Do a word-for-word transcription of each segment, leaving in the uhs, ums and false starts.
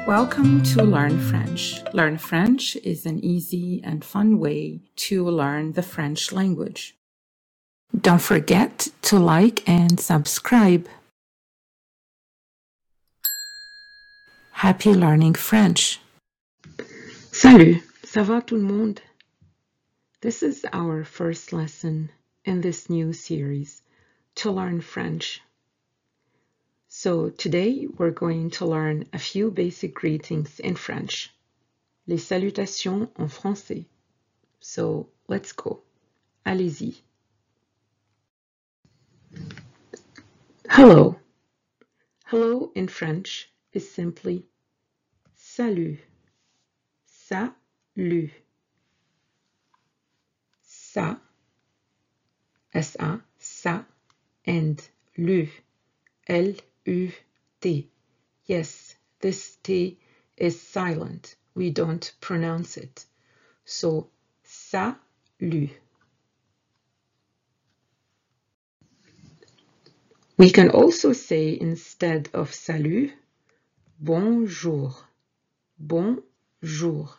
Welcome to Learn French. Learn French is an easy and fun way to learn the French language. Don't forget to like and subscribe. Happy learning French. Salut, ça va tout le monde? This is our first lesson in this new series to learn French. So today we're going to learn a few basic greetings in French. Les salutations en français. So let's go. Allez-y. Hello. Hello in French is simply salut. Salut. Sa, S A, sa, and lu, L U T. Yes, this T is silent. We don't pronounce it. So, salut. We can also say instead of salut, bonjour. Bonjour.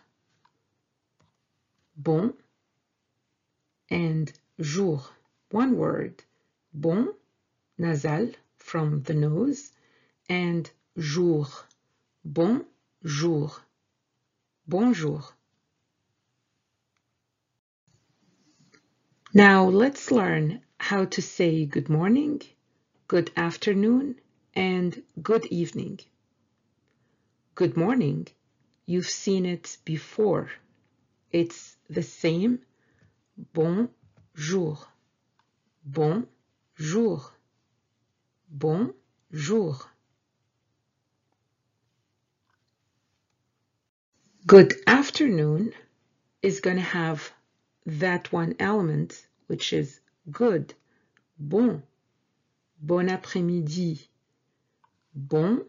Bon and jour. One word. Bon, nasal, from the nose, and jour. Bonjour. Bonjour. Now let's learn how to say good morning, good afternoon, and good evening. Good morning. You've seen it before. It's the same. Bonjour. Bonjour. Bonjour. Good afternoon is going to have that one element, which is good. Bon. Bon après-midi. Bon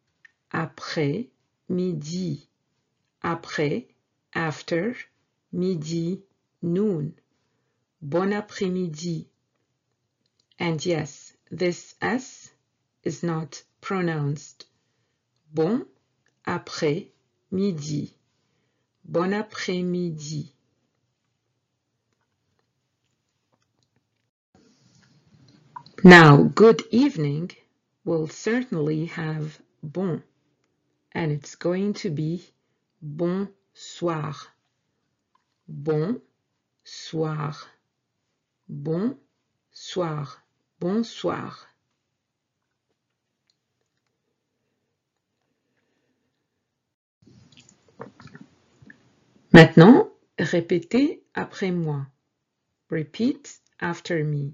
après-midi. Après, after, midi, noon. Bon après-midi. And yes, this S is not pronounced. Bon après-midi. Bon après-midi. Now, good evening will certainly have bon, and it's going to be bonsoir. Bonsoir. Bonsoir. Bonsoir. Maintenant, répétez après moi. Repeat after me.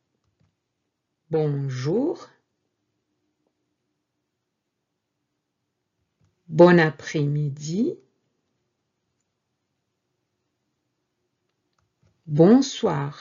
Bonjour. Bon après-midi. Bonsoir.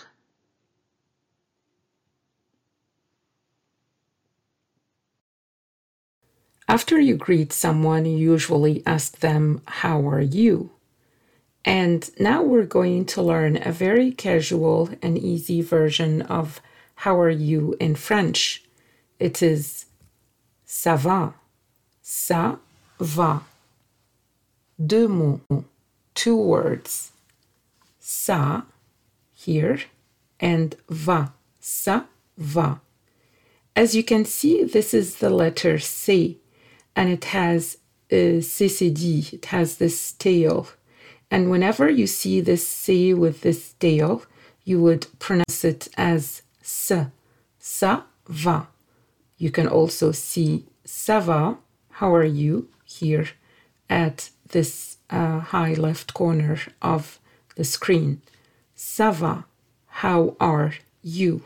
After you greet someone, you usually ask them, how are you? And now we're going to learn a very casual and easy version of how are you in French. It is ça va. Ça va. Deux mots, two words. Ça, here, and va. Ça va. As you can see, this is the letter C, and it has a C C D. It has this tail. And whenever you see this C with this tail, you would pronounce it as S. Ça va. You can also see ça va, how are you, here at this uh, high left corner of the screen. Ça va, how are you?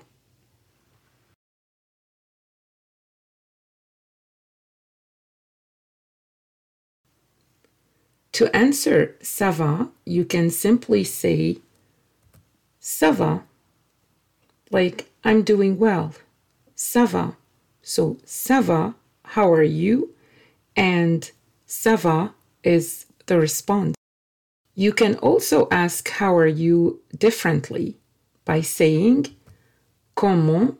To answer ça va, you can simply say ça va, like I'm doing well. Ça va. So ça va, how are you? And ça va is the response. You can also ask how are you differently by saying comment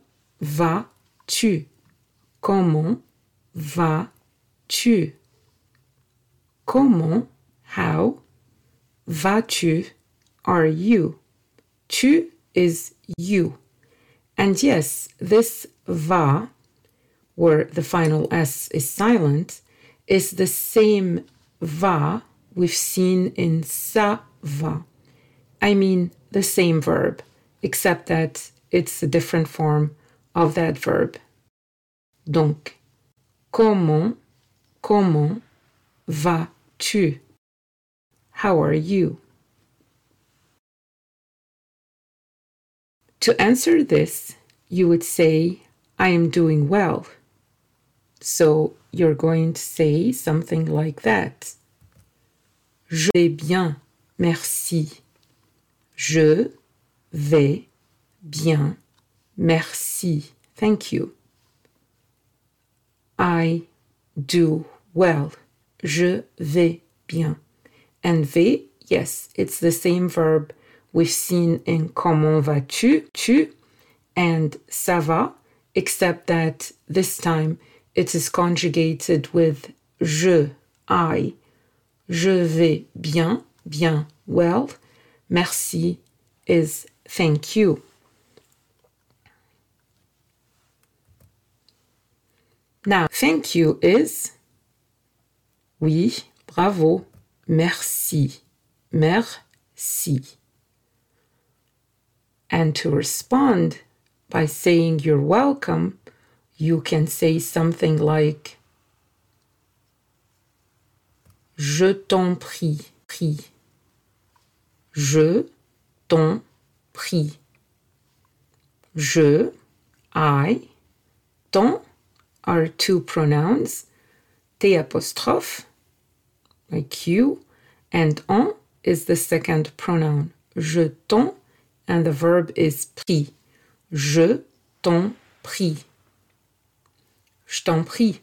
vas-tu? Comment vas-tu? Comment, how, vas-tu, are you. Tu is you. And yes, this va, where the final S is silent, is the same va we've seen in ça va. I mean the same verb, except that it's a different form of that verb. Donc, comment, comment vas-tu? How are you? To answer this, you would say, I am doing well. So you're going to say something like that. Je vais bien, merci. Je vais bien, merci. Thank you. I do well. Je vais bien. And vais, yes, it's the same verb we've seen in comment vas-tu, tu, and ça va, except that this time it is conjugated with je, I. Je vais bien, bien, well. Merci is thank you. Now, thank you is oui, bravo, merci, merci. And to respond by saying you're welcome, you can say something like Je t'en prie, prie. Je t'en prie. Je, I, t'en are two pronouns, T apostrophe, like you, and en is the second pronoun. Je t'en, and the verb is prie. Je t'en prie. Je t'en prie.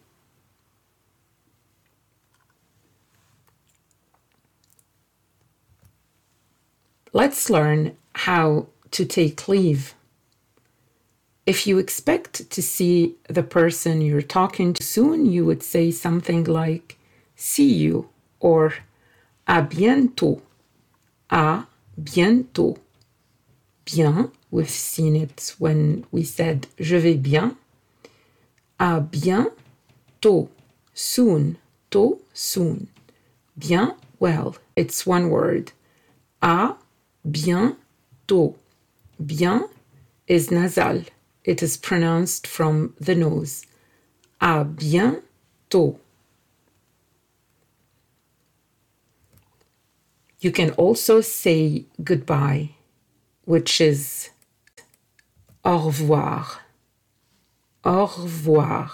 Let's learn how to take leave. If you expect to see the person you're talking to soon, you would say something like see you or à bientôt. À bientôt. Bien, we've seen it when we said je vais bien. À bientôt. Soon. Tôt, soon. Bien, well, it's one word. À bientôt. Bien is nasal. It is pronounced from the nose. À bientôt. You can also say goodbye, which is au revoir. Au revoir.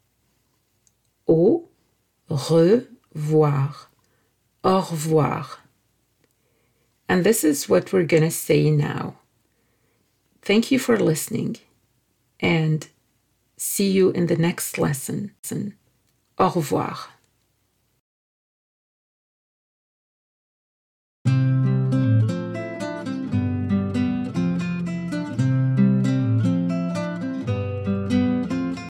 Au revoir. Au revoir. And this is what we're going to say now. Thank you for listening, and see you in the next lesson. Au revoir.